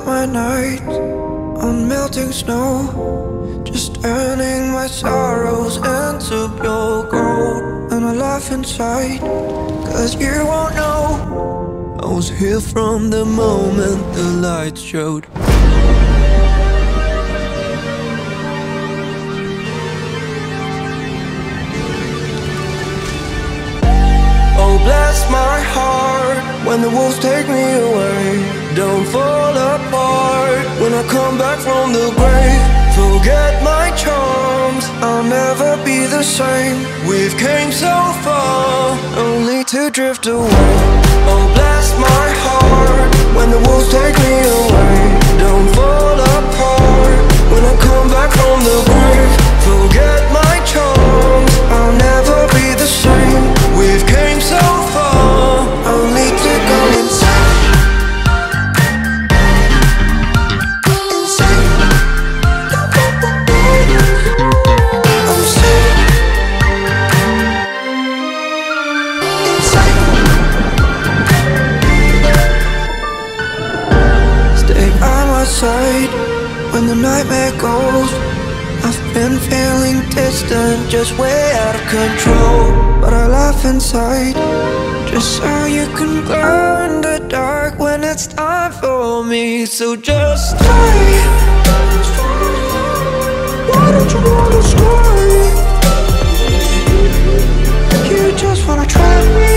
my nights on melting snow, just turning my sorrows into pure gold. And I laugh inside, cause you won't know I was here from the moment the lights showed. Oh, bless my heart when the wolves take me away. Don't fall apart when I come back from the grave. Forget my charms, I'll never be the same. We've came so far, only to drift away. Oh, bless my heart when the wolves take me away. Don't fall apart when I come back from the grave. Forget my charms, I'll never be the same. We've came so far, only to go insane. Side when the nightmare goes. I've been feeling distant, just way out of control. But I laugh inside, just so you can glow in the dark when it's time for me. So just stay. Why don't you wanna stay? You just wanna trap me.